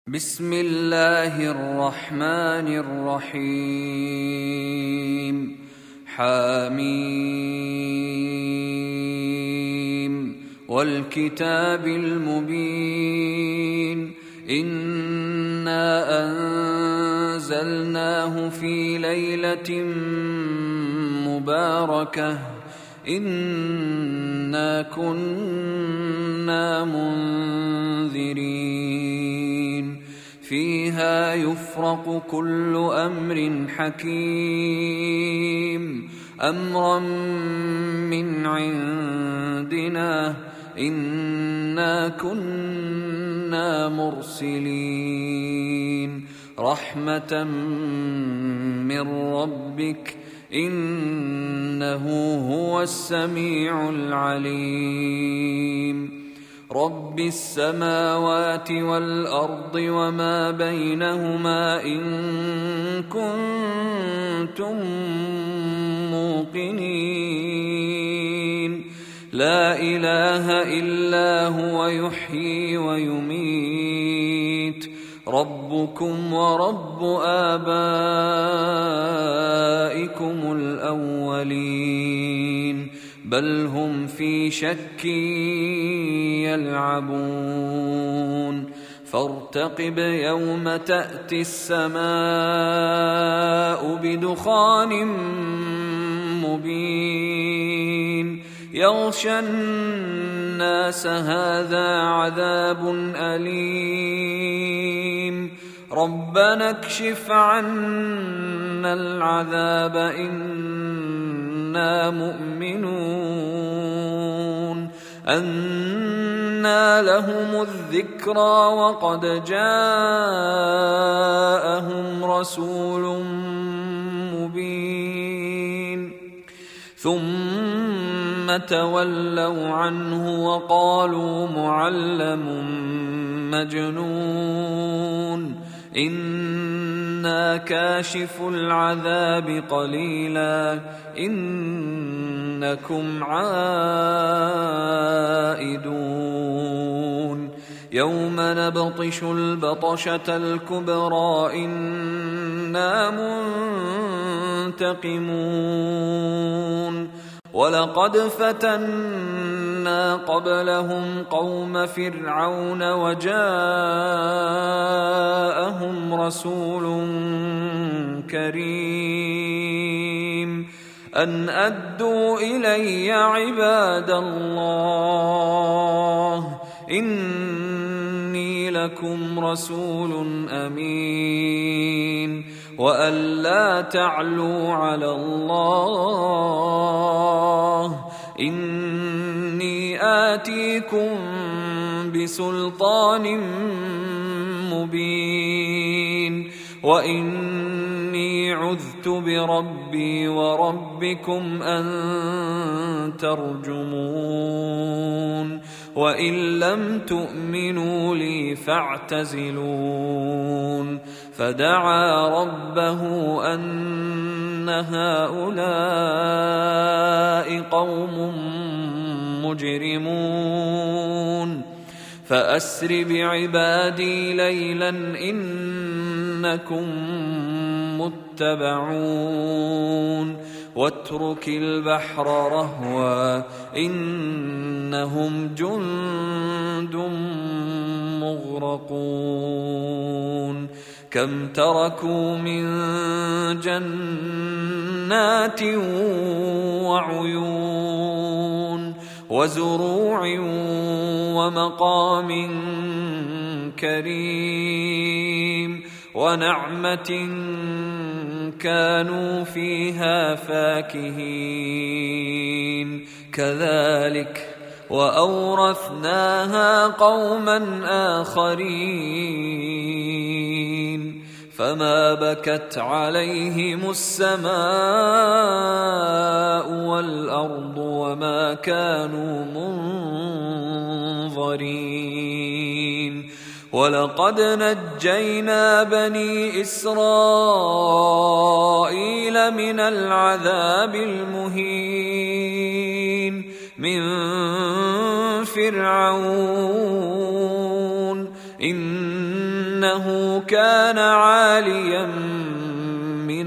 بسم الله الرحمن الرحيم حميم والكتاب المبين إنا أنزلناه في ليلة مباركة إنا كنا منذرين فيها يفرق كل أمر حكيم أمرا من عندنا إنا كنا مرسلين رحمة من ربك إنه هو السميع العليم رب السماوات والأرض وما بينهما إن كنتم موقنين لا إله إلا هو يحيي ويميت ربكم ورب آبائكم الأولين بل هم في شك يلعبون فارتقب يوم تأتي السماء بدخان مبين يغشى الناس هذا عذاب أليم ربنا اكشف عنا العذاب إنا مؤمنون أنى لهم الذكرى وقد جاءهم رسول مبين ثم تولوا عنه وقالوا معلم مجنون إنا كاشف العذاب قليلا إنكم عائدون يوم نبطش البطشة الكبرى إنا منتقمون ولقد فتنا قبلهم قوم فرعون وجاءهم رسول كريم أن أدوا إلي عباد الله إني لكم رسول أمين وأن لا تعلوا على الله إني آتيكم بسلطان مبين وإني عذت بربي وربكم أن ترجمون وإن لم تؤمنوا لي فاعتزلون فدعا ربه أن هؤلاء قوم مجرمون فأسر بعبادي ليلا إنكم متبعون واترك البحر رهوا إنهم جند مغرقون كم تركوا من جنات وعيون وزروع ومقام كريم ونعمة كانوا فيها فاكهين كذلك وأورثناها قوما آخرين فما بكت عليهم السماء والأرض وما كانوا منظرين ولقد نجينا بني إسرائيل من العذاب المهين من فرعون إنه كان عاليا من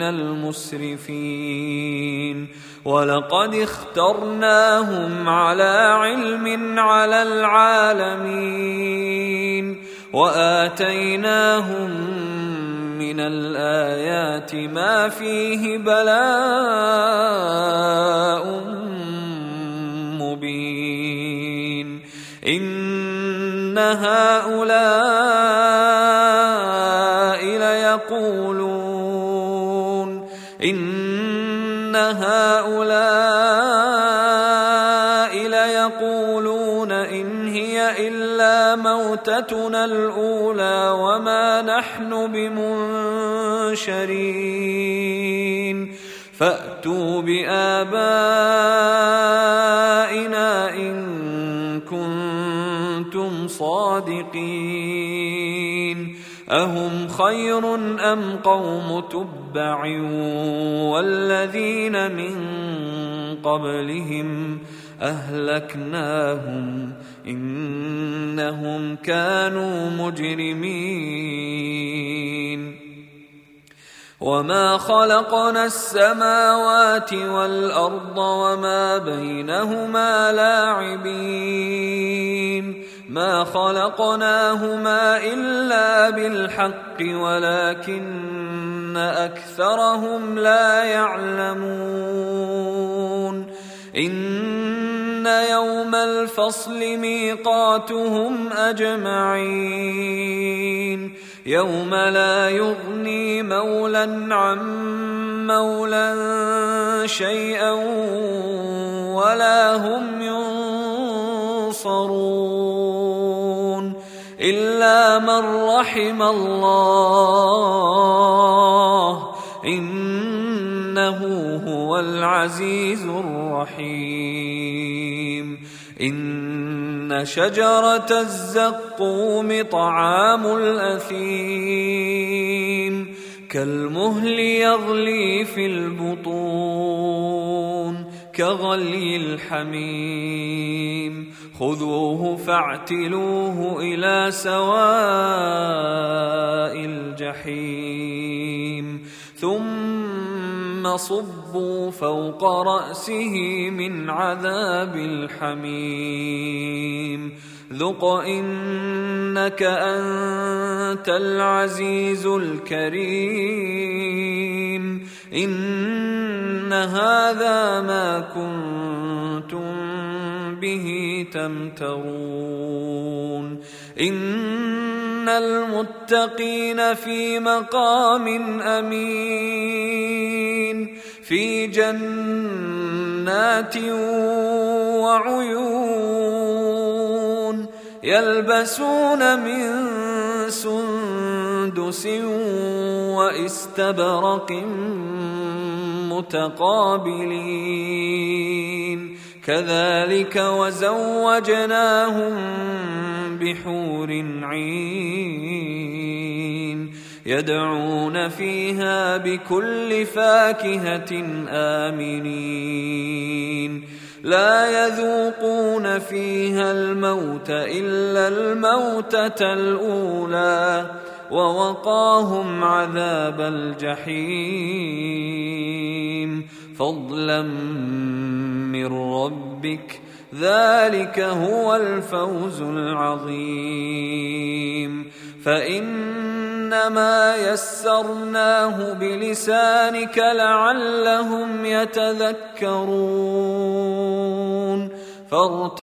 المسرفين ولقد اخترناهم على علم على العالمين وآتيناهم من الآيات ما فيه بلاء مبين إن هؤلاء ليقولون إن هي إلا موتتنا الأولى وما نحن بمنشرين فأتوا بآبائنا إن كنتم صادقين أهم خير أم قوم تبع والذين من قبلهم أهلكناهم إنهم كانوا مجرمين وما خلقنا السماوات والأرض وما بينهما لاعبين ما خلقناهما إلا بالحق ولكن أكثرهم لا يعلمون إن يوم الفصل ميقاتهم أجمعين يوم لا يغني مولى عن مولى شيئا ولا هم ينصرون إلا من رحم الله إنه هو العزيز الرحيم إن شجرة الزقوم طعام الأثيم كالمهل يغلي في البطون كغلي الحميم خذوه فاعتلوه إلى سواء الجحيم ثم صبوا فوق رأسه من عذاب الحميم ذق إنك أنت العزيز الكريم إن هذا ما كنتم به تمترون إن المتقين في مقام أمين في جنات وعيون يلبسون من سندس واستبرق متقابلين كذلك وزوجناهم بحور عين يدعون فيها بكل فاكهة آمنين لا يذوقون فيها الموت إلا الموتة الأولى ووقاهم عذاب الجحيم فضلا من ربك ذلك هو الفوز العظيم فإنما يسرناه بلسانك لعلهم يتذكرون